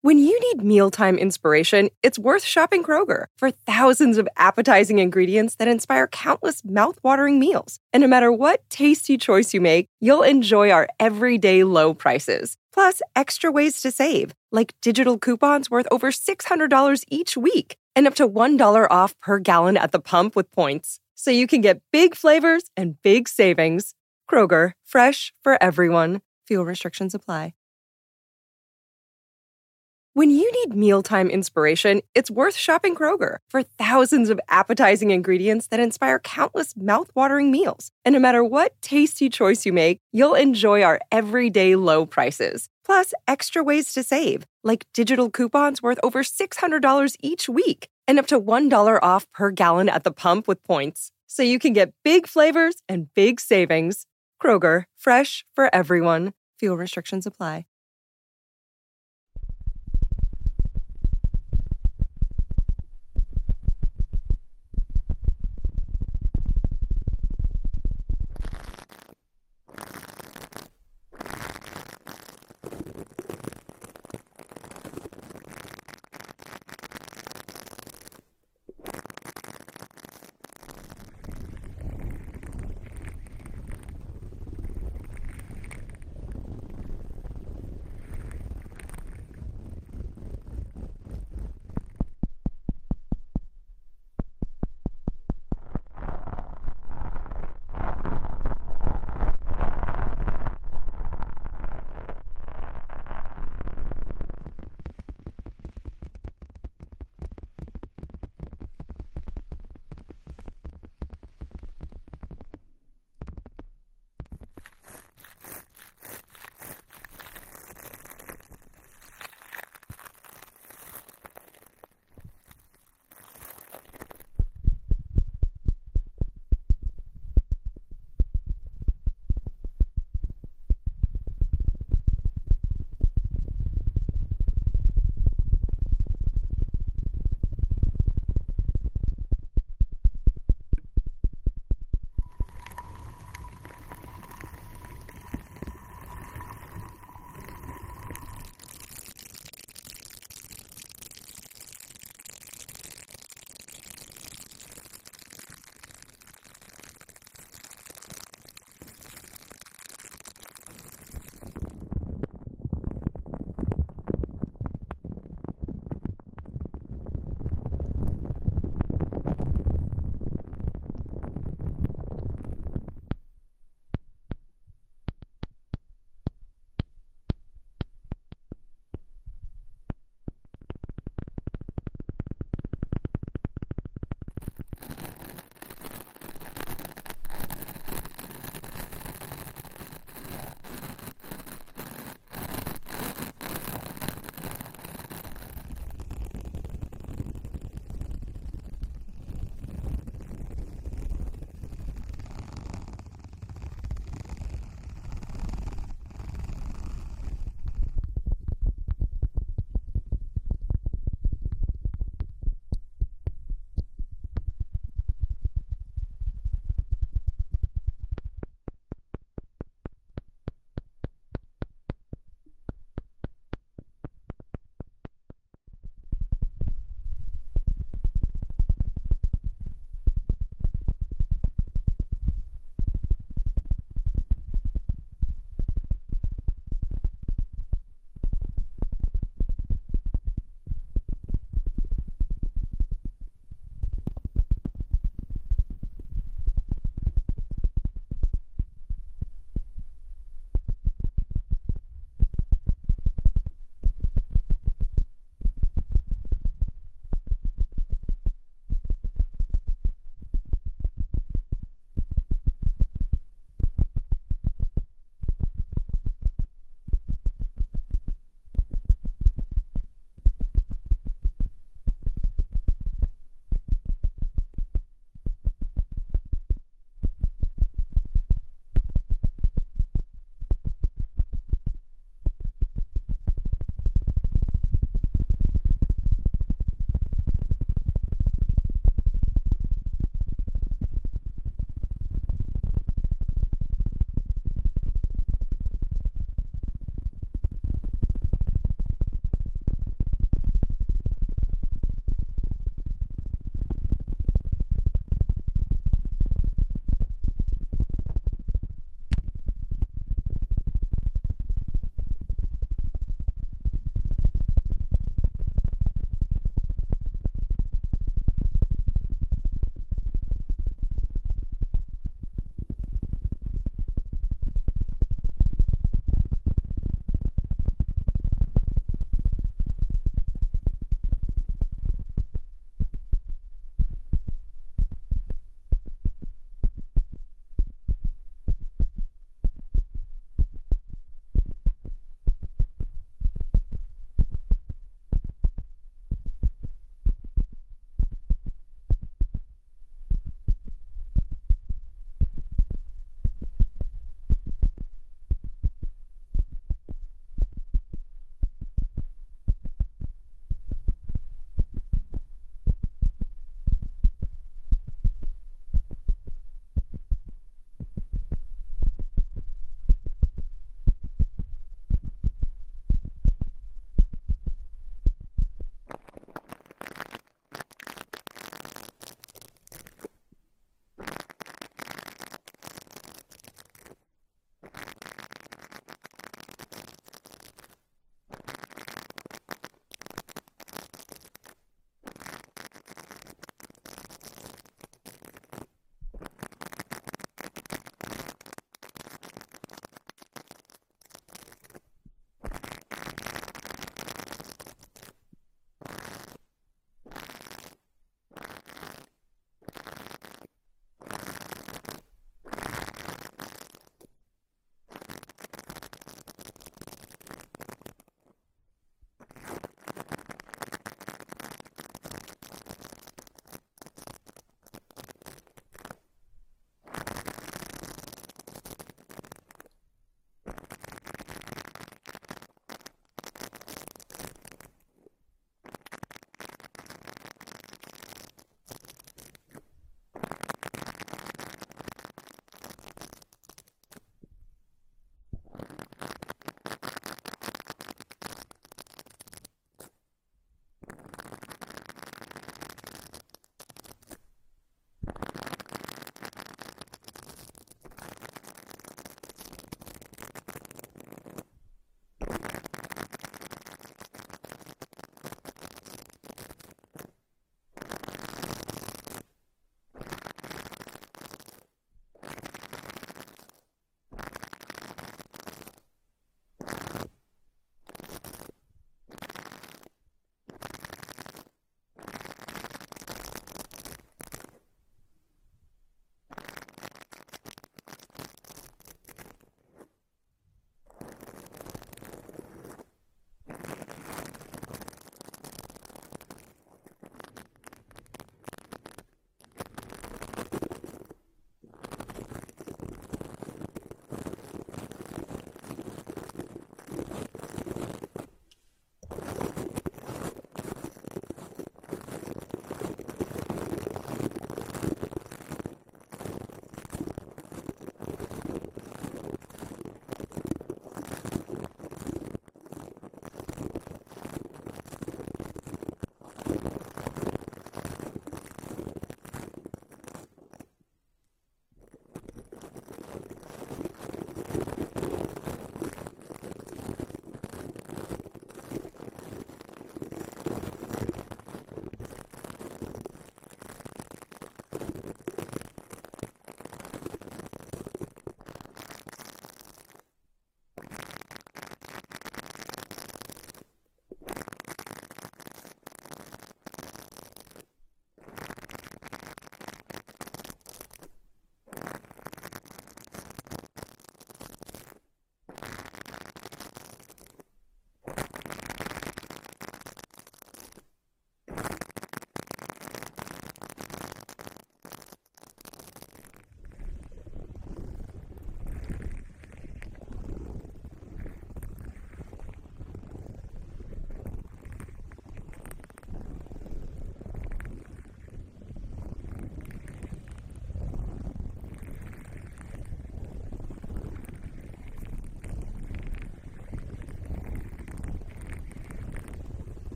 When you need mealtime inspiration, it's worth shopping Kroger for thousands of appetizing ingredients that inspire countless mouth-watering meals. And no matter what tasty choice you make, you'll enjoy our everyday low prices. Plus, extra ways to save, like digital coupons worth over $600 each week and up to $1 off per gallon at the pump with points. So you can get big flavors and big savings. Kroger, fresh for everyone. Fuel restrictions apply. When you need mealtime inspiration, it's worth shopping Kroger for thousands of appetizing ingredients that inspire countless mouth-watering meals. And no matter what tasty choice you make, you'll enjoy our everyday low prices. Plus, extra ways to save, like digital coupons worth over $600 each week and up to $1 off per gallon at the pump with points. So you can get big flavors and big savings. Kroger, fresh for everyone. Fuel restrictions apply.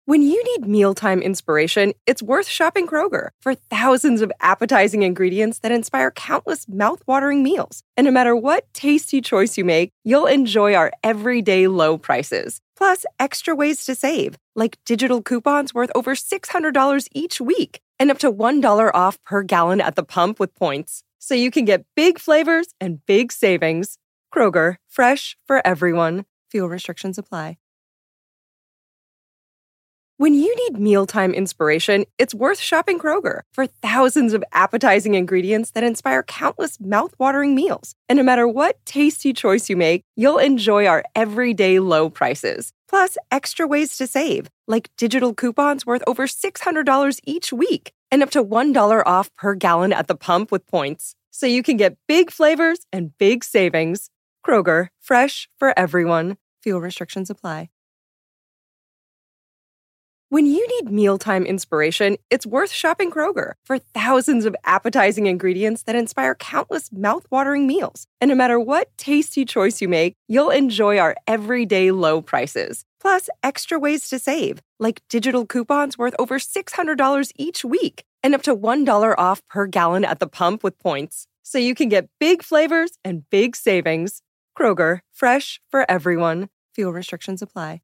When you need mealtime inspiration, it's worth shopping Kroger for thousands of appetizing ingredients that inspire countless mouth-watering meals. And no matter what tasty choice you make, you'll enjoy our everyday low prices. Plus, extra ways to save, like digital coupons worth over $600 each week and up to $1 off per gallon at the pump with points. So you can get big flavors and big savings. Kroger, fresh for everyone. Fuel restrictions apply. When you need mealtime inspiration, it's worth shopping Kroger for thousands of appetizing ingredients that inspire countless mouth-watering meals. And no matter what tasty choice you make, you'll enjoy our everyday low prices. Plus, extra ways to save, like digital coupons worth over $600 each week and up to $1 off per gallon at the pump with points. So you can get big flavors and big savings. Kroger, fresh for everyone. Fuel restrictions apply. When you need mealtime inspiration, it's worth shopping Kroger for thousands of appetizing ingredients that inspire countless mouth-watering meals. And no matter what tasty choice you make, you'll enjoy our everyday low prices. Plus, extra ways to save, like digital coupons worth over $600 each week and up to $1 off per gallon at the pump with points. So you can get big flavors and big savings. Kroger, fresh for everyone. Fuel restrictions apply.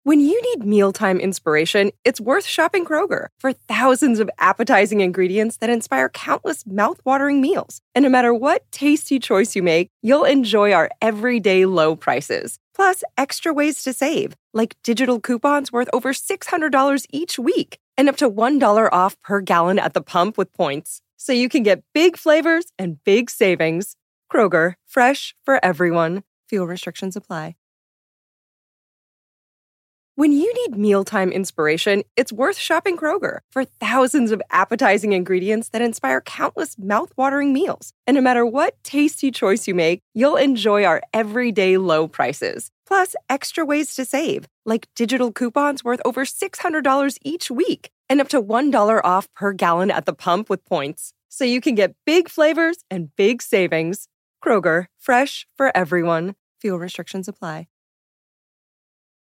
When you need mealtime inspiration, it's worth shopping Kroger for thousands of appetizing ingredients that inspire countless mouth-watering meals. And no matter what tasty choice you make, you'll enjoy our everyday low prices. Plus, extra ways to save, like digital coupons worth over $600 each week and up to $1 off per gallon at the pump with points. So you can get big flavors and big savings. Kroger, fresh for everyone. Fuel restrictions apply. When you need mealtime inspiration, it's worth shopping Kroger for thousands of appetizing ingredients that inspire countless mouth-watering meals. And no matter what tasty choice you make, you'll enjoy our everyday low prices. Plus, extra ways to save, like digital coupons worth over $600 each week and up to $1 off per gallon at the pump with points. So you can get big flavors and big savings. Kroger, fresh for everyone. Fuel restrictions apply.